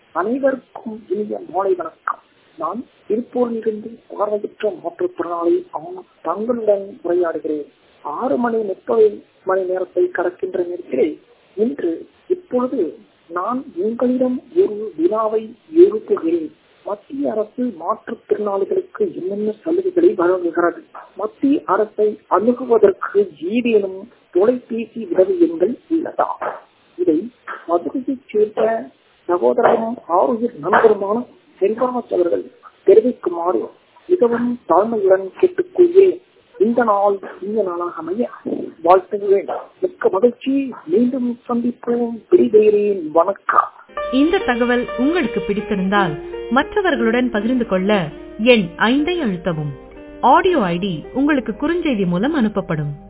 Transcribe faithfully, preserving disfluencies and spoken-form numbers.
அனைவருக்கும் இனிய மாலை வணக்கம். நான் திருப்பூரிலிருந்து பார்வையற்ற மாற்றுத்திறனாளி ஆன தங்களுடன் உரையாடுகிறேன். ஆறு மணி முப்பது மணி நேரத்தை கடக்கின்ற நேரத்திலே இன்று இப்பொழுது நான் உங்களிடம் ஒரு வினாவை எழுப்புகிறேன். மத்திய அரசு மாற்றுத்திறனாளிகளுக்கு என்னென்ன சலுகைகளை வழங்குகிறது? மத்திய அரசை அணுகுவதற்கு ஏதேனும் தொலைபேசி உதவி எண்கள் உள்ளதா? இதை மதுரையைச் சேர்ந்த சகோதரரும் ஆரோக்கிய நண்பருமான செல்வராஜ் அவர்கள் தெரிவிக்குமாறு மிகவும் தாழ்மையுடன் கேட்டுக்கொள்கிறேன். இந்த நாள் இந்த நாளாக அமைய வாழ்த்துகிறேன். மிக்க மகிழ்ச்சி. மீண்டும் சந்திப்போம். விடைபெறுகிறேன். வணக்கம். இந்த தகவல் உங்களுக்கு பிடித்திருந்தால் மற்றவர்களுடன் பகிர்ந்து கொள்ள எண் ஐந்தை அழுத்தவும். ஆடியோ ஐடி உங்களுக்கு குறுஞ்செய்தி மூலம் அனுப்பப்படும்.